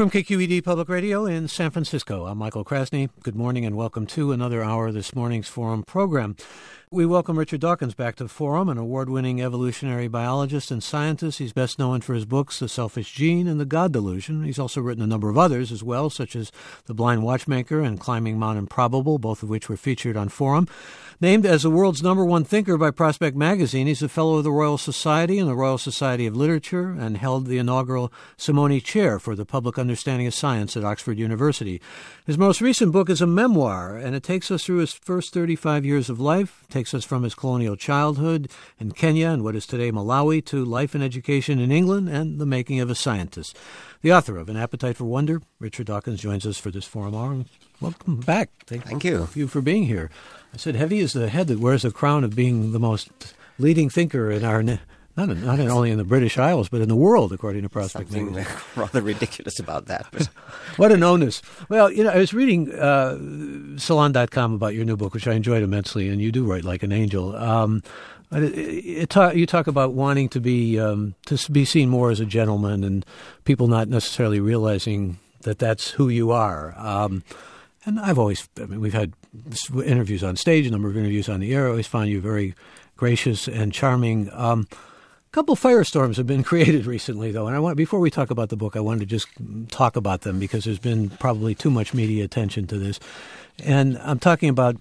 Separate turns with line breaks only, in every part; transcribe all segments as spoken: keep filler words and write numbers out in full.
From K Q E D Public Radio in San Francisco, I'm Michael Krasny. Good morning and welcome to another hour of this morning's Forum program. We welcome Richard Dawkins back to Forum, an award-winning evolutionary biologist and scientist. He's best known for his books, The Selfish Gene and The God Delusion. He's also written a number of others as well, such as The Blind Watchmaker and Climbing Mount Improbable, both of which were featured on Forum. Named as the world's number one thinker by Prospect Magazine, he's a fellow of the Royal Society and the Royal Society of Literature and held the inaugural Simone Chair for the Public Understanding of Science at Oxford University. His most recent book is a memoir, and it takes us through his first thirty-five years of life, takes us from his colonial childhood in Kenya and what is today Malawi to life and education in England and the making of a scientist. The author of An Appetite for Wonder, Richard Dawkins, joins us for this Forum Hour. Welcome back. Thank,
Thank you.
Thank you for being here. I said heavy is the head that wears the crown of being the most leading thinker in our, not, in, not only in the British Isles, but in the world, according to Prospect
Something
Magazine.
rather ridiculous about that. But
what an onus. Well, you know, I was reading uh, Salon dot com about your new book, which I enjoyed immensely, and you do write like an angel. Um, it, it talk, you talk about wanting to be um, to be seen more as a gentleman and people not necessarily realizing that that's who you are. Um, and I've always, I mean, we've had interviews on stage, a number of interviews on the air. I always found you very gracious and charming. Um, a couple of firestorms have been created recently, though, and I want before we talk about the book, I wanted to just talk about them because there's been probably too much media attention to this. And I'm talking about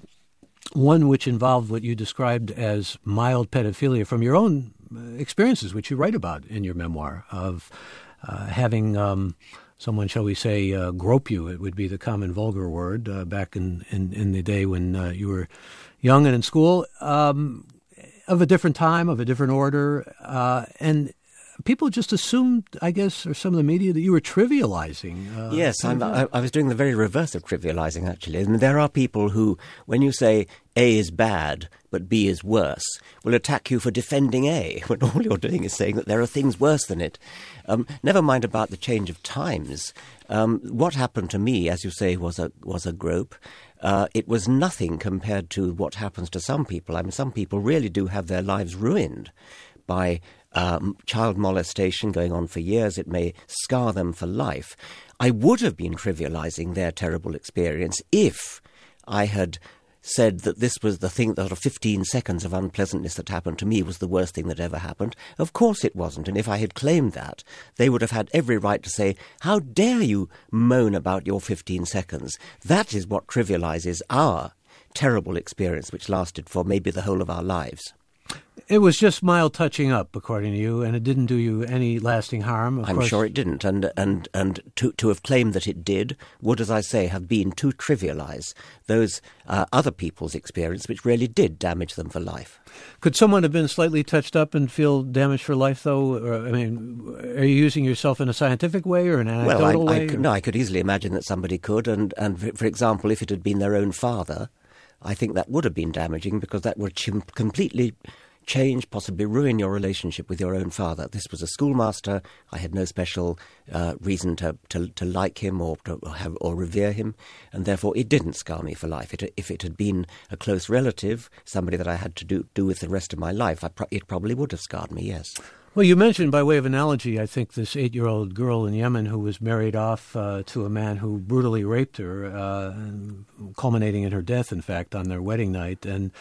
one which involved what you described as mild pedophilia from your own experiences, which you write about in your memoir, of uh, having um, someone, shall we say, uh, grope you. It would be the common vulgar word uh, back in, in, in the day when uh, you were young and in school. Um, of a different time, of a different order, uh, and people just assumed, I guess, or some of the media, that you were trivializing. Uh,
yes, I'm, I, I was doing the very reverse of trivializing, actually. And there are people who, when you say A is bad, but B is worse, will attack you for defending A, when all you're doing is saying that there are things worse than it. Um, never mind about the change of times. Um, what happened to me, as you say, was a was a grope. Uh, it was nothing compared to what happens to some people. I mean, some people really do have their lives ruined by um, child molestation going on for years. It may scar them for life. I would have been trivializing their terrible experience if I had said that this was the thing, that fifteen seconds of unpleasantness that happened to me was the worst thing that ever happened. Of course it wasn't, and if I had claimed that, they would have had every right to say, how dare you moan about your fifteen seconds? That is what trivializes our terrible experience, which lasted for maybe the whole of our lives.
It was just mild touching up, according to you, and it didn't do you any lasting harm. Of
I'm
course.
sure it didn't, and and and to to have claimed that it did would, as I say, have been to trivialize those uh, other people's experience, which really did damage them for life.
Could someone have been slightly touched up and feel damaged for life, though? Or, I mean, are you using yourself in a scientific way or an anecdotal
well, I,
way?
I could, no, I could easily imagine that somebody could, and and for example, if it had been their own father, I think that would have been damaging because that would ch- completely change, possibly ruin your relationship with your own father. This was a schoolmaster. I had no special uh, reason to, to to like him or to have or revere him, and therefore it didn't scar me for life. It, if it had been a close relative, somebody that I had to do do with the rest of my life, I pro- it probably would have scarred me. Yes.
Well, you mentioned, by way of analogy, I think this eight-year-old girl in Yemen who was married off uh, to a man who brutally raped her, uh, culminating in her death, in fact, on their wedding night. And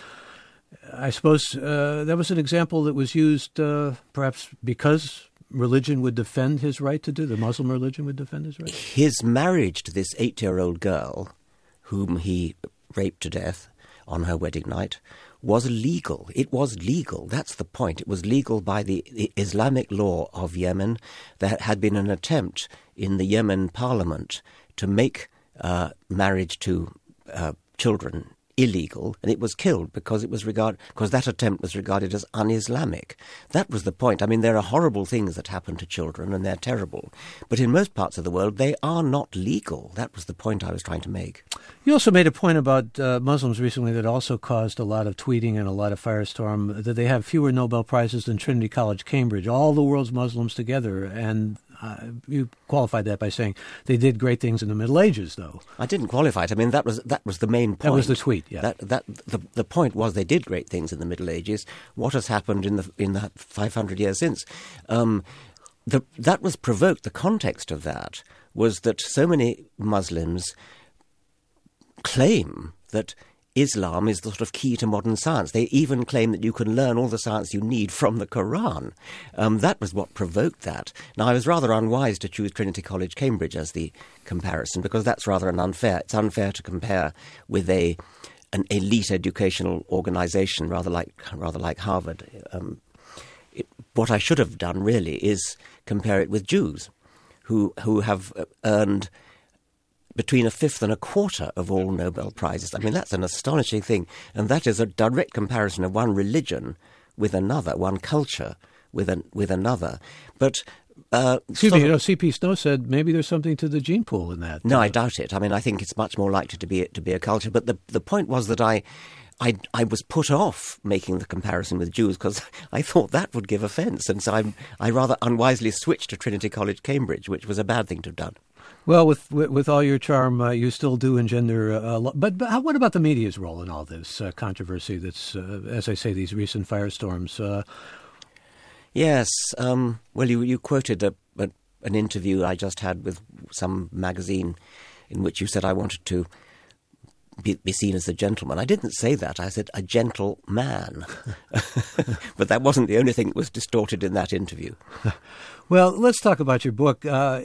I suppose uh, that was an example that was used uh, perhaps because religion would defend his right to do, the Muslim religion would defend his right.
His marriage to this eight-year-old girl, whom he raped to death on her wedding night, was legal. It was legal. That's the point. It was legal by the Islamic law of Yemen. There had been an attempt in the Yemen parliament to make uh, marriage to uh, children illegal, and it was killed because it was regard because that attempt was regarded as un-Islamic. That was the point. I mean, there are horrible things that happen to children, and they're terrible. But in most parts of the world, they are not legal. That was the point I was trying to make.
You also made a point about uh, Muslims recently that also caused a lot of tweeting and a lot of firestorm, that they have fewer Nobel Prizes than Trinity College, Cambridge, all the world's Muslims together, and Uh, you qualified that by saying they did great things in the Middle Ages, though.
I didn't qualify it. I mean, that was that was the main point.
That was the tweet, yeah.
That, that, the, the point was they did great things in the Middle Ages. What has happened in the in the five hundred years since? Um, the, that was provoked, the context of that was that so many Muslims claim that Islam is the sort of key to modern science. They even claim that you can learn all the science you need from the Quran. Um, that was what provoked that. Now, I was rather unwise to choose Trinity College, Cambridge as the comparison, because that's rather an unfair. It's unfair to compare with a an elite educational organization, rather like rather like Harvard. Um, it, what I should have done really is compare it with Jews, who who have earned between a fifth and a quarter of all Nobel Prizes. I mean, that's an astonishing thing. And that is a direct comparison of one religion with another, one culture with an, with another. But uh,
Excuse me, you know, C P Snow said maybe there's something to the gene pool in that.
No, I doubt it. I mean, I think it's much more likely to be to be a culture. But the the point was that I, I, I was put off making the comparison with Jews because I thought that would give offence. And so I, I rather unwisely switched to Trinity College, Cambridge, which was a bad thing to have done.
Well, with with, with all your charm, uh, you still do engender a lot. But, but how, what about the media's role in all this uh, controversy that's, uh, as I say, these recent firestorms? Uh,
yes. Um, well, you, you quoted a, a, an interview I just had with some magazine in which you said I wanted to be, be seen as a gentleman. I didn't say that. I said a gentle man. But that wasn't the only thing that was distorted in that interview.
Well, let's talk about your book. Uh,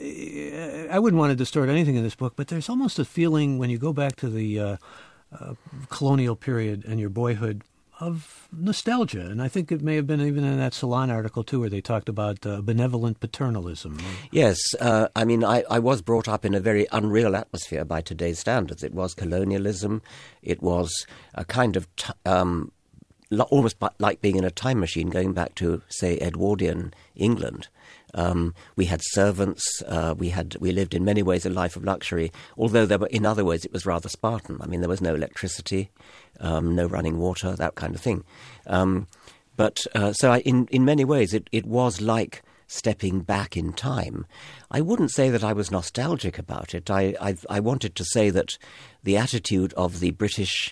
I wouldn't want to distort anything in this book, but there's almost a feeling when you go back to the uh, uh, colonial period and your boyhood of nostalgia. And I think it may have been even in that Salon article, too, where they talked about uh, benevolent paternalism.
Yes. Uh, I mean, I, I was brought up in a very unreal atmosphere by today's standards. It was colonialism. It was a kind of T- um, almost like being in a time machine going back to, say, Edwardian England. Um, we had servants. Uh, we had we lived in many ways a life of luxury, although there were, in other ways, it was rather Spartan. I mean, there was no electricity, um, no running water, that kind of thing. Um, but uh, so I, in, in many ways, it, it was like stepping back in time. I wouldn't say that I was nostalgic about it. I, I, I wanted to say that the attitude of the British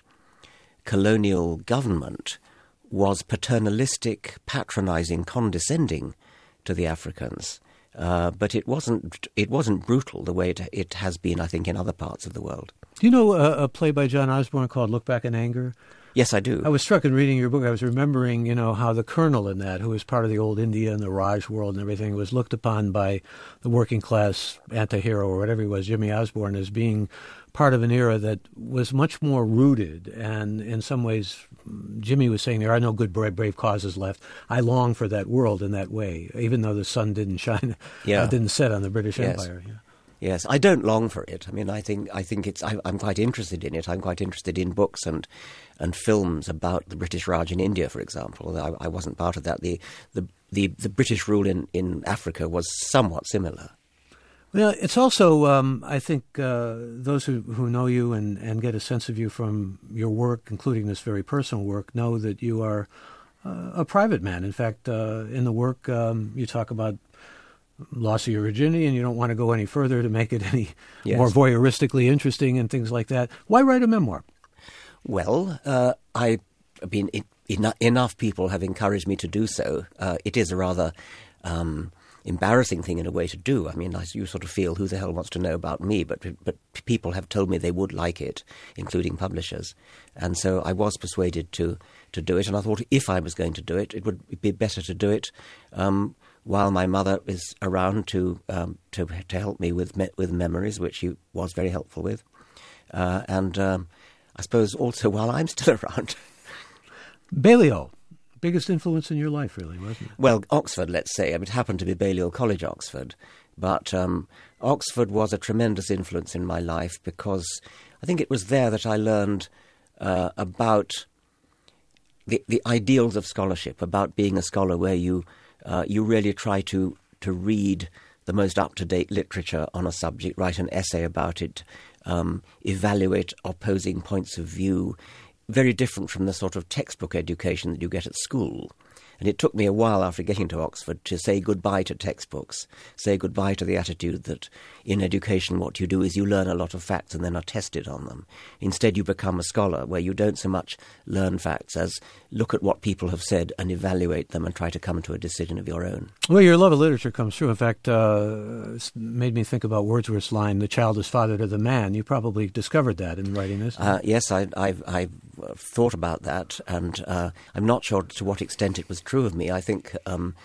colonial government was paternalistic, patronizing, condescending to the Africans, uh, but it wasn't it wasn't brutal the way it, it has been, I think, in other parts of the world.
Do you know a, a play by John Osborne called Look Back in Anger?
Yes, I do.
I was struck in reading your book. I was remembering, you know, how the colonel in that, who was part of the old India and the Raj world and everything, was looked upon by the working class anti-hero or whatever he was, Jimmy Osborne, as being part of an era that was much more rooted. And in some ways, Jimmy was saying there are no good, brave, brave causes left. I long for that world in that way, even though the sun didn't shine, yeah. uh, didn't set on the British
yes.
Empire. Yeah.
Yes, I don't long for it. I mean, I think I think it's. I, I'm quite interested in it. I'm quite interested in books and and films about the British Raj in India, for example. I, I wasn't part of that. The the the, the British rule in, in Africa was somewhat similar.
Well, it's also, um, I think, uh, those who, who know you and, and get a sense of you from your work, including this very personal work, know that you are uh, a private man. In fact, uh, in the work, um, you talk about loss of your virginity, and you don't want to go any further to make it any yes. more voyeuristically interesting and things like that. Why write a memoir?
Well, uh, I, I mean, it, enough, enough people have encouraged me to do so. Uh, it is a rather um, embarrassing thing in a way to do. I mean, I, you sort of feel, who the hell wants to know about me? But but people have told me they would like it, including publishers. And so I was persuaded to, to do it. And I thought if I was going to do it, it would be better to do it um, while my mother is around to um, to to help me with me- with memories, which she was very helpful with. Uh, and um, I suppose also while I'm still around.
Balliol. Biggest influence in your life, really, wasn't it?
Well, Oxford, let's say. I mean, it happened to be Balliol College, Oxford. But um, Oxford was a tremendous influence in my life because I think it was there that I learned uh, about the, the ideals of scholarship, about being a scholar where you uh, you really try to, to read the most up-to-date literature on a subject, write an essay about it, um, evaluate opposing points of view, very different from the sort of textbook education that you get at school. And it took me a while after getting to Oxford to say goodbye to textbooks, say goodbye to the attitude that in education what you do is you learn a lot of facts and then are tested on them. Instead you become a scholar where you don't so much learn facts as look at what people have said and evaluate them and try to come to a decision of your own.
Well, your love of literature comes through. In fact, uh, it made me think about Wordsworth's line, "The child is father to the man." You probably discovered that in writing this.
Uh, yes, I, I've, I've thought about that, and uh, I'm not sure to what extent it was true of me. I think um,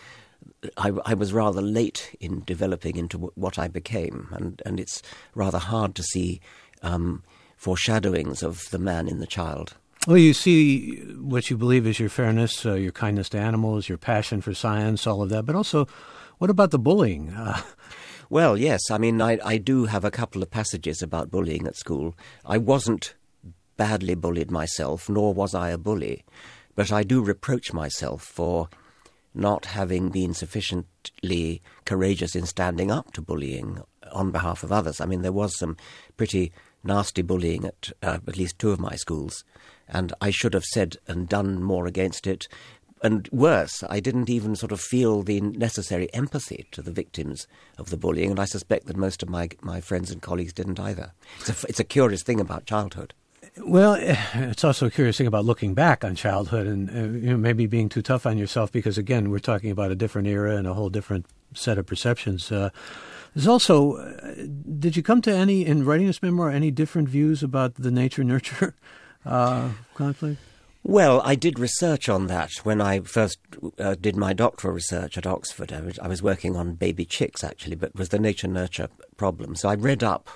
I, I was rather late in developing into w- what I became, and, and it's rather hard to see um, foreshadowings of the man in the child.
Well, you see what you believe is your fairness, uh, your kindness to animals, your passion for science, all of that. But also, what about the bullying? Uh,
well, yes. I mean, I, I do have a couple of passages about bullying at school. I wasn't badly bullied myself, nor was I a bully. But I do reproach myself for not having been sufficiently courageous in standing up to bullying on behalf of others. I mean, there was some pretty nasty bullying at uh, at least two of my schools, and I should have said and done more against it. And worse, I didn't even sort of feel the necessary empathy to the victims of the bullying, and I suspect that most of my my friends and colleagues didn't either. It's a, it's a curious thing about childhood.
Well, it's also a curious thing about looking back on childhood and uh, you know, maybe being too tough on yourself because, again, we're talking about a different era and a whole different set of perceptions. Uh, there's also, uh, did you come to any, in writing this memoir, any different views about the nature-nurture uh, conflict?
Well, I did research on that when I first uh, did my doctoral research at Oxford. I was, I was working on baby chicks, actually, but it was the nature-nurture problem. So I read up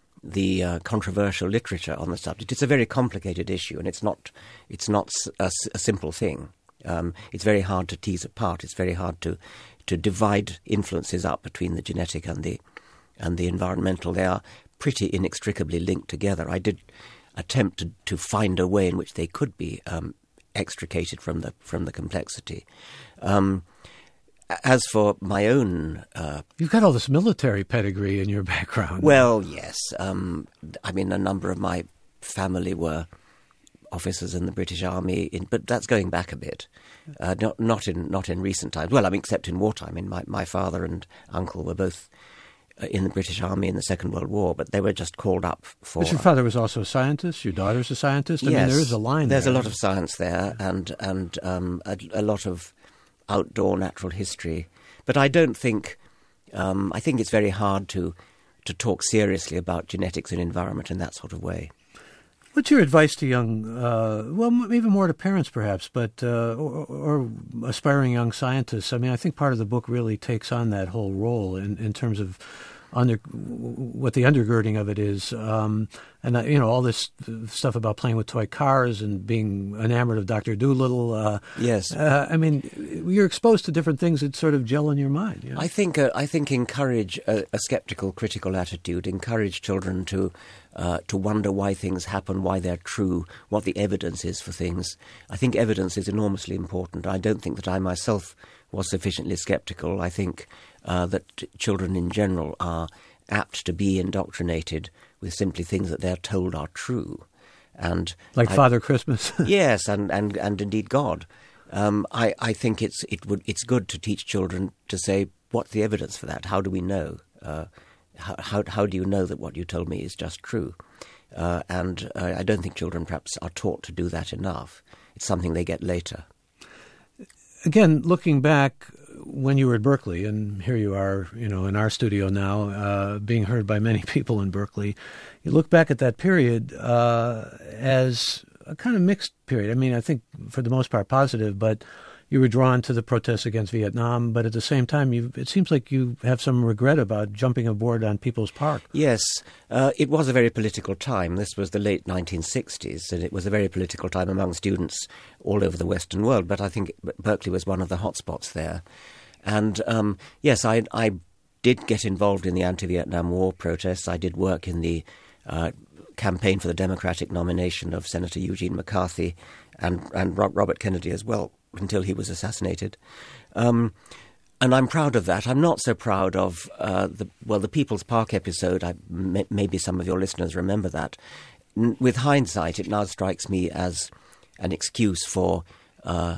the uh, controversial literature on the subject. It's a very complicated issue, and it's not it's not a, a simple thing. Um, it's very hard to tease apart. It's very hard to to divide influences up between the genetic and the and the environmental. They are pretty inextricably linked together. I did attempt to, to find a way in which they could be um, extricated from the from the complexity. Um, As for my own... Uh,
You've got all this military pedigree in your background.
Well, yes. Um, I mean, a number of my family were officers in the British Army, in, but that's going back a bit. Uh, not, not in not in recent times. Well, I mean, except in wartime. I mean, my, my father and uncle were both in the British Army in the Second World War, but they were just called up for...
But your father was also a scientist? Your daughter's a scientist? I
yes,
mean, there is a line
there's
there.
a lot of science there, and, and um, a, a lot of outdoor natural history. But I don't think, um, I think it's very hard to, to talk seriously about genetics and environment in that sort of way.
What's your advice to young, uh, well, even more to parents perhaps, but uh, or, or aspiring young scientists? I mean, I think part of the book really takes on that whole role in, in terms of under what the undergirding of it is, um, and uh, you know all this stuff about playing with toy cars and being enamored of Doctor Dolittle. Uh,
yes,
uh, I mean you're exposed to different things that sort of gel in your mind. You know?
I think uh, I think encourage a, a skeptical, critical attitude. Encourage children to uh, to wonder why things happen, why they're true, what the evidence is for things. I think evidence is enormously important. I don't think that I myself was sufficiently skeptical. I think uh, that children in general are apt to be indoctrinated with simply things that they're told are true. And
like
I,
Father Christmas.
yes, and, and, and indeed God. Um, I, I think it's it would it's good to teach children to say, what's the evidence for that? How do we know? Uh, how, how how do you know that what you told me is just true? Uh, and uh, I don't think children perhaps are taught to do that enough. It's something they get later.
Again, looking back when you were at Berkeley, and here you are, you know, in our studio now, uh, being heard by many people in Berkeley, you look back at that period uh, as a kind of mixed period. I mean, I think for the most part positive, but you were drawn to the protests against Vietnam, but at the same time, you, it seems like you have some regret about jumping aboard on People's Park.
Yes, uh, it was a very political time. This was the late nineteen sixties, and it was a very political time among students all over the Western world, but I think Berkeley was one of the hotspots there. And um, yes, I, I did get involved in the anti-Vietnam War protests. I did work in the uh, campaign for the Democratic nomination of Senator Eugene McCarthy and, and Robert Kennedy as well, until he was assassinated. Um, and I'm proud of that. I'm not so proud of, uh, the well, the People's Park episode. I, may, maybe some of your listeners remember that. N- with hindsight, it now strikes me as an excuse for uh,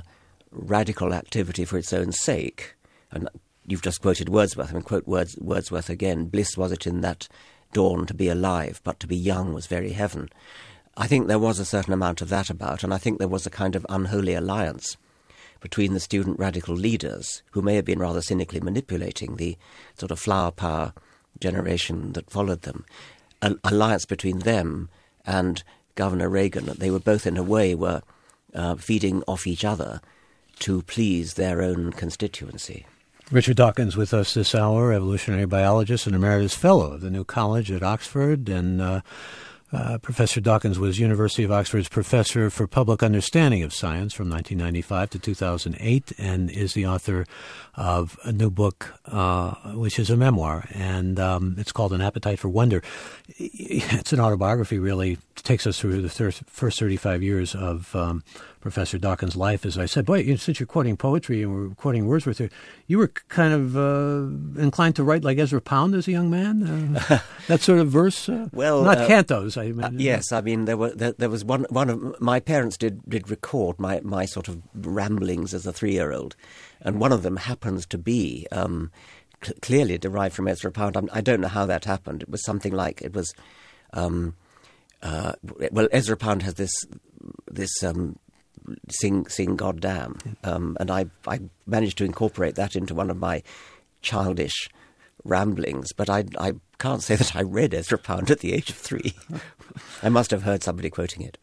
radical activity for its own sake. And you've just quoted Wordsworth. I mean, quote Words, Wordsworth again. Bliss was it in that dawn to be alive, but to be young was very heaven. I think there was a certain amount of that about, and I think there was a kind of unholy alliance between the student radical leaders, who may have been rather cynically manipulating the sort of flower power generation that followed them, an alliance between them and Governor Reagan, that they were both in a way were uh, feeding off each other to please their own constituency.
Richard Dawkins with us this hour, evolutionary biologist and emeritus fellow of the New College at Oxford. And uh, uh, Professor Dawkins was University of Oxford's professor for public understanding of science from nineteen ninety-five to two thousand eight, and is the author of a new book, uh, which is a memoir, and um, it's called An Appetite for Wonder. It's an autobiography, really. It takes us through the thir- first thirty-five years of um, Professor Dawkins' life. As I said, boy, you know, since you're quoting poetry and we're quoting Wordsworth here, you were kind of uh, inclined to write like Ezra Pound as a young man? Uh, that sort of verse? Uh,
well,
not
uh,
cantos. I mean,
uh, yes, I mean, there were there, there was one one of my parents did did record my, my sort of ramblings as a three-year-old, and one of them happens to be um, cl- clearly derived from Ezra Pound. I'm, I don't know how that happened. It was something like it was. Um, uh, well, Ezra Pound has this this. Um, Sing, sing, goddamn, um, and I, I managed to incorporate that into one of my childish ramblings. But I, I can't say that I read Ezra Pound at the age of three. I must have heard somebody quoting it.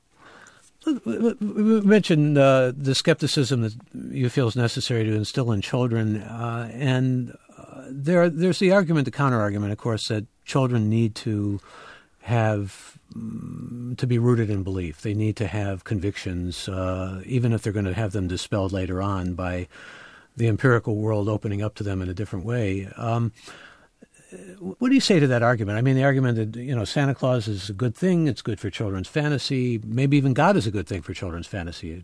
We mentioned uh, the skepticism that you feel is necessary to instill in children, uh, and uh, there, there's the argument, the counter-argument, of course, that children need to have to be rooted in belief. They need to have convictions, uh, even if they're going to have them dispelled later on by the empirical world opening up to them in a different way. Um, what do you say to that argument? I mean, the argument that, you know, Santa Claus is a good thing, it's good for children's fantasy, maybe even God is a good thing for children's fantasy.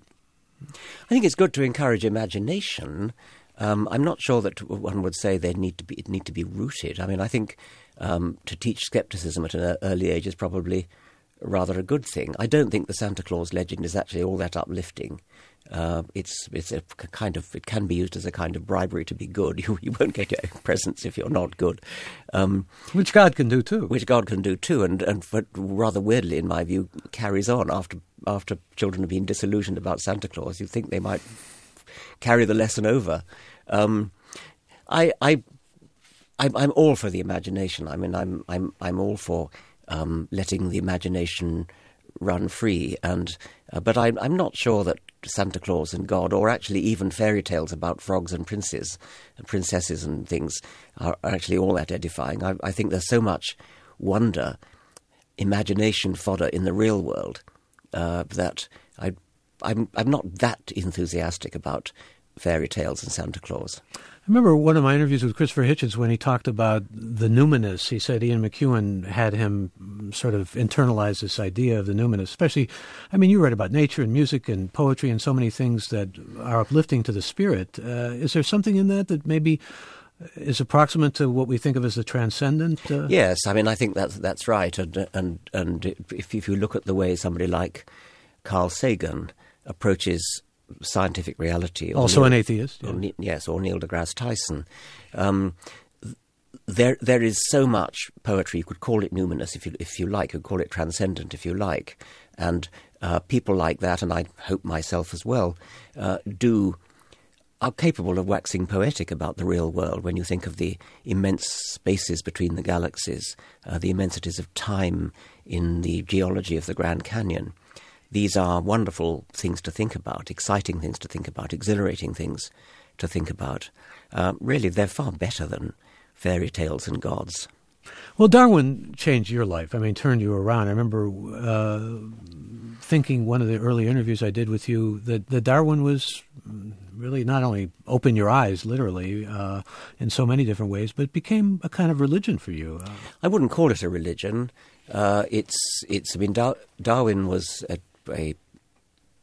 I think it's good to encourage imagination. Um, I'm not sure that one would say they need to be, it need to be rooted. I mean, I think um, to teach skepticism at an early age is probably rather a good thing. I don't think the Santa Claus legend is actually all that uplifting. Uh, it's it's a kind of it can be used as a kind of bribery to be good. You you won't get your presents if you're not good, um,
which God can do too.
Which God can do too, and and but rather weirdly, in my view, carries on after after children have been disillusioned about Santa Claus. You think they might carry the lesson over. Um, I I I'm, I'm all for the imagination. I mean, I'm I'm I'm all for um, letting the imagination run free, and uh, but I, I'm not sure that Santa Claus and God, or actually even fairy tales about frogs and princes and princesses and things, are, are actually all that edifying. I, I think there's so much wonder, imagination fodder in the real world uh, that I, I'm I'm not that enthusiastic about fairy tales and Santa Claus.
I remember one of my interviews with Christopher Hitchens when he talked about the numinous. He said Ian McEwan had him sort of internalize this idea of the numinous, especially, I mean, you read about nature and music and poetry and so many things that are uplifting to the spirit. Uh, is there something in that that maybe is approximate to what we think of as the transcendent? Uh?
Yes, I mean, I think that's, that's right. And, and, and if, if you look at the way somebody like Carl Sagan approaches scientific reality.
Also
Neil,
an atheist. Yeah.
Or, yes, or Neil deGrasse Tyson. Um, there, there is so much poetry. You could call it numinous if you, if you like. You could call it transcendent if you like. And uh, people like that, and I hope myself as well, uh, do are capable of waxing poetic about the real world. When you think of the immense spaces between the galaxies, uh, the immensities of time in the geology of the Grand Canyon. These are wonderful things to think about, exciting things to think about, exhilarating things to think about. Uh, really, they're far better than fairy tales and gods.
Well, Darwin changed your life. I mean, turned you around. I remember uh, thinking one of the early interviews I did with you that, that Darwin was really not only opened your eyes, literally, uh, in so many different ways, but became a kind of religion for you. Uh,
I wouldn't call it a religion. Uh, it's, it's, I mean, Dar- Darwin was a a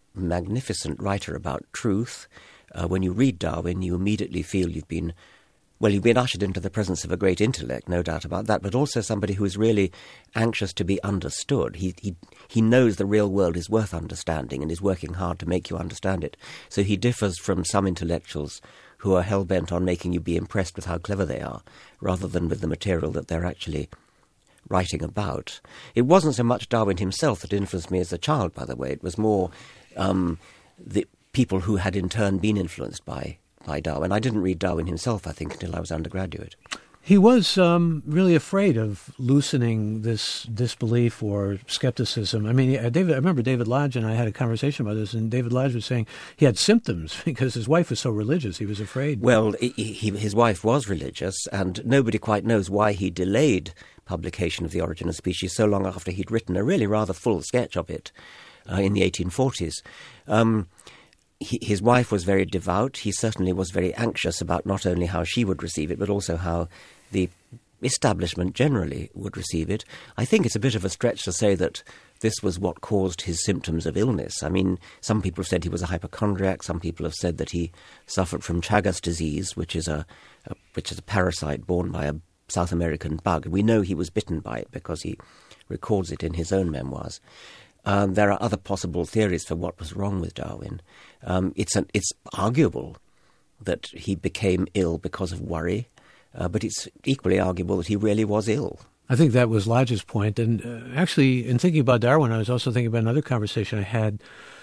magnificent writer about truth. Uh, when you read Darwin, you immediately feel you've been well, you've been ushered into the presence of a great intellect, no doubt about that, but also somebody who is really anxious to be understood. He, he, he knows the real world is worth understanding and is working hard to make you understand it. So he differs from some intellectuals who are hell-bent on making you be impressed with how clever they are, rather than with the material that they're actually writing about. It wasn't so much Darwin himself that influenced me as a child, by the way. It was more um, the people who had in turn been influenced by by Darwin. I didn't read Darwin himself, I think, until I was undergraduate.
He was um, really afraid of loosening this disbelief or skepticism. I mean, David, I remember David Lodge and I had a conversation about this, and David Lodge was saying he had symptoms because his wife was so religious. He was afraid.
Well, he, he, his wife was religious, and nobody quite knows why he delayed publication of The Origin of Species so long after he'd written a really rather full sketch of it uh, in the eighteen forties. Um, He, his wife was very devout. He certainly was very anxious about not only how she would receive it, but also how the establishment generally would receive it. I think it's a bit of a stretch to say that this was what caused his symptoms of illness. I mean, some people have said he was a hypochondriac. Some people have said that he suffered from Chagas disease, which is a, a which is a parasite borne by a South American bug. We know he was bitten by it because he records it in his own memoirs. Um, there are other possible theories for what was wrong with Darwin. Um, it's an, it's arguable that he became ill because of worry, uh, but it's equally arguable that he really was ill.
I think that was Lodge's point. And uh, actually, in thinking about Darwin, I was also thinking about another conversation I had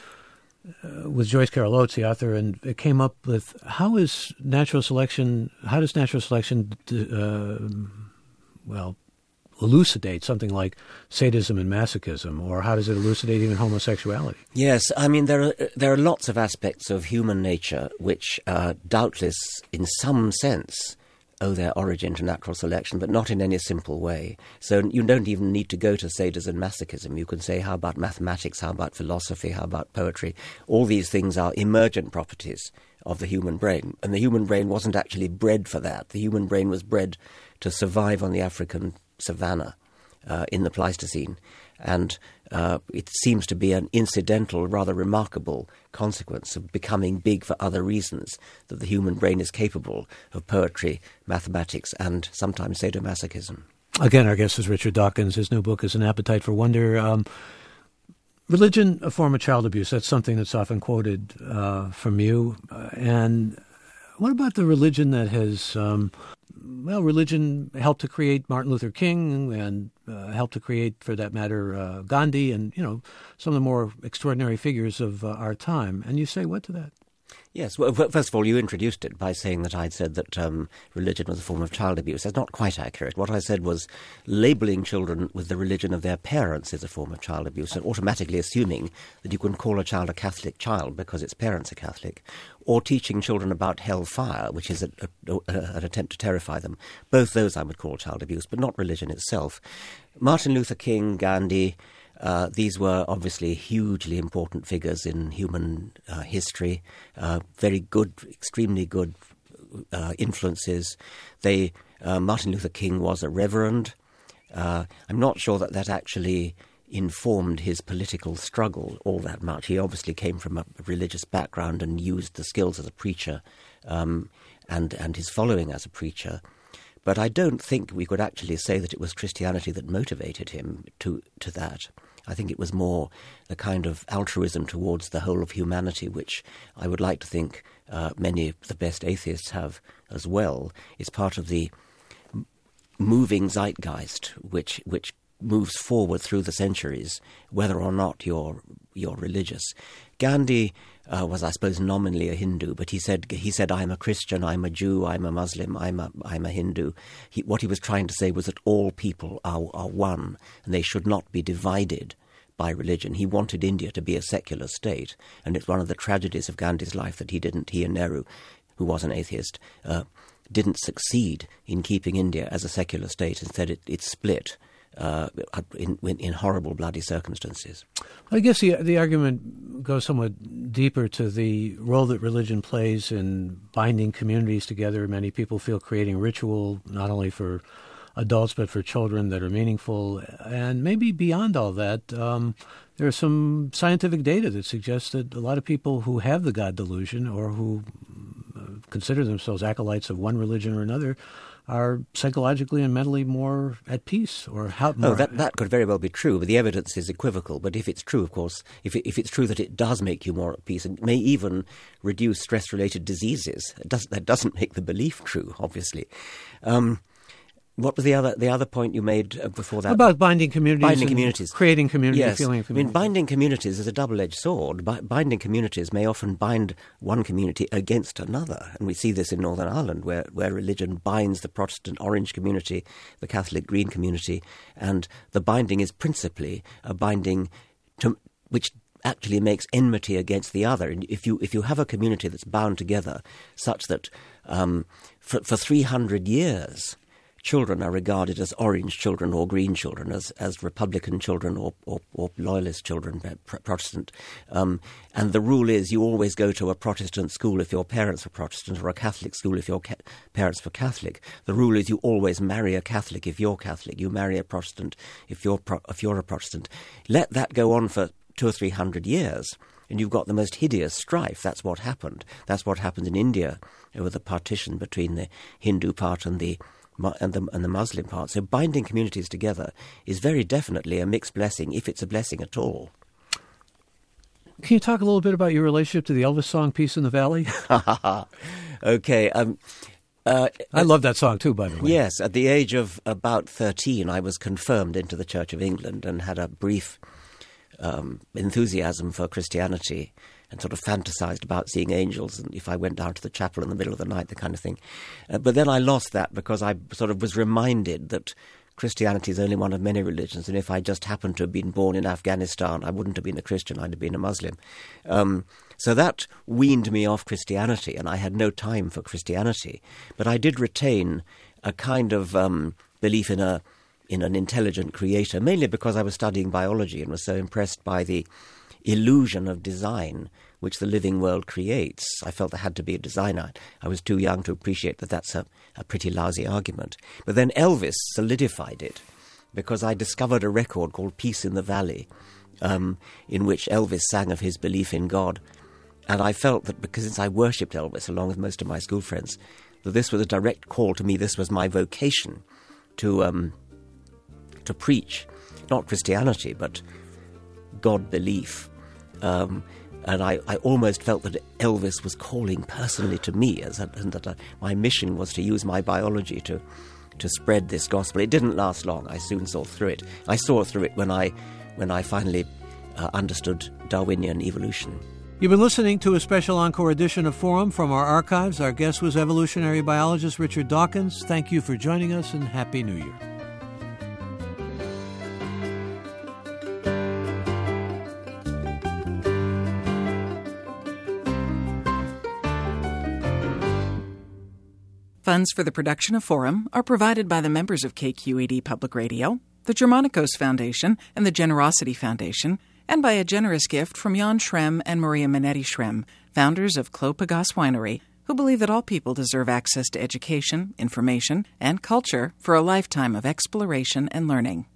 uh, with Joyce Carol Oates, the author, and it came up with how is natural selection, how does natural selection, uh, well, elucidate something like sadism and masochism, or how does it elucidate even homosexuality?
Yes, I mean, there are there are lots of aspects of human nature which uh, doubtless, in some sense, owe their origin to natural selection, but not in any simple way. So you don't even need to go to sadism and masochism. You can say, how about mathematics, how about philosophy, how about poetry? All these things are emergent properties of the human brain, and the human brain wasn't actually bred for that. The human brain was bred to survive on the African savannah uh, in the Pleistocene, and uh, it seems to be an incidental, rather remarkable consequence of becoming big for other reasons that the human brain is capable of poetry, mathematics, and sometimes sadomasochism.
Again, our guest is Richard Dawkins. His new book is An Appetite for Wonder. Um, religion, a form of child abuse. That's something that's often quoted uh, from you. Uh, and what about the religion that has... Um, Well, religion helped to create Martin Luther King and uh, helped to create, for that matter, uh, Gandhi and, you know, some of the more extraordinary figures of uh, our time. And you say what to that?
Yes. Well, first of all, you introduced it by saying that I'd said that um, religion was a form of child abuse. That's not quite accurate. What I said was labelling children with the religion of their parents is a form of child abuse, and automatically assuming that you can call a child a Catholic child because its parents are Catholic, or teaching children about hellfire, which is a, a, a, an attempt to terrify them. Both those I would call child abuse, but not religion itself. Martin Luther King, Gandhi, Uh, these were obviously hugely important figures in human uh, history, uh, very good, extremely good uh, influences. They, uh, Martin Luther King was a reverend. Uh, I'm not sure that that actually informed his political struggle all that much. He obviously came from a religious background and used the skills as a preacher um, and, and his following as a preacher. But I don't think we could actually say that it was Christianity that motivated him to, to that. I think it was more the kind of altruism towards the whole of humanity, which I would like to think uh, many of the best atheists have as well. It's part of the moving zeitgeist, which which moves forward through the centuries, whether or not you're you're religious. Gandhi uh, was, I suppose, nominally a Hindu, but he said he said I'm a Christian, I'm a Jew, I'm a Muslim, I'm a I'm a Hindu. He, what he was trying to say was that all people are are one, and they should not be divided by religion. He wanted India to be a secular state, and it's one of the tragedies of Gandhi's life that he didn't. He and Nehru, who was an atheist, uh, didn't succeed in keeping India as a secular state. Instead, it, it split. Uh, in, in horrible, bloody circumstances.
I guess the the argument goes somewhat deeper to the role that religion plays in binding communities together. Many people feel creating ritual, not only for adults but for children, that are meaningful. And maybe beyond all that, um, there is some scientific data that suggests that a lot of people who have the God delusion or who consider themselves acolytes of one religion or another are psychologically and mentally more at peace or how more.
Oh, that, that could very well be true, but the evidence is equivocal. But if it's true, of course, if, it, if it's true that it does make you more at peace, and may even reduce stress-related diseases, it does, that doesn't make the belief true, obviously. Um, what was the other the other point you made uh, before that?
About binding communities.
Binding communities.
Creating community,
yes.
feeling of community.
I mean, binding communities is a double-edged sword. Bi- binding communities may often bind one community against another. And we see this in Northern Ireland, where, where religion binds the Protestant orange community, the Catholic green community, and the binding is principally a binding to, which actually makes enmity against the other. And if you if you have a community that's bound together such that um, for, for three hundred years... children are regarded as orange children or green children, as, as Republican children or, or, or Loyalist children, Protestant. Um, and the rule is you always go to a Protestant school if your parents were Protestant, or a Catholic school if your ca- parents were Catholic. The rule is you always marry a Catholic if you're Catholic. You marry a Protestant if you're, pro- if you're a Protestant. Let that go on for two or three hundred years, and you've got the most hideous strife. That's what happened. That's what happened in India over the partition between the Hindu part and the And the, and the Muslim part. So binding communities together is very definitely a mixed blessing, if it's a blessing at all.
Can you talk a little bit about your relationship to the Elvis song, Peace in the Valley?
Okay. Um, uh,
I love that song too, by the way.
Yes. At the age of about thirteen, I was confirmed into the Church of England and had a brief um, enthusiasm for Christianity, and sort of fantasized about seeing angels, and if I went down to the chapel in the middle of the night, the kind of thing. Uh, but then I lost that because I sort of was reminded that Christianity is only one of many religions, and if I just happened to have been born in Afghanistan, I wouldn't have been a Christian, I'd have been a Muslim. Um, so that weaned me off Christianity, and I had no time for Christianity. But I did retain a kind of um, belief in a in an intelligent creator, mainly because I was studying biology and was so impressed by the illusion of design which the living world creates. I felt there had to be a designer. I was too young to appreciate that that's a, a pretty lousy argument. But then Elvis solidified it, because I discovered a record called Peace in the Valley, um, in which Elvis sang of his belief in God. And I felt that because since I worshipped Elvis along with most of my school friends, that this was a direct call to me. This was my vocation to um, to preach, not Christianity, but God belief. Um, and I, I almost felt that Elvis was calling personally to me, as a, and that uh, my mission was to use my biology to to spread this gospel. It didn't last long. I soon saw through it. I saw through it when I when I finally uh, understood Darwinian evolution.
You've been listening to a special encore edition of Forum from our archives. Our guest was evolutionary biologist Richard Dawkins. Thank you for joining us, and Happy New Year.
Funds for the production of Forum are provided by the members of K Q E D Public Radio, the Germanicos Foundation, and the Generosity Foundation, and by a generous gift from Jan Schrem and Maria Minetti Schrem, founders of Clos Pegase Winery, who believe that all people deserve access to education, information, and culture for a lifetime of exploration and learning.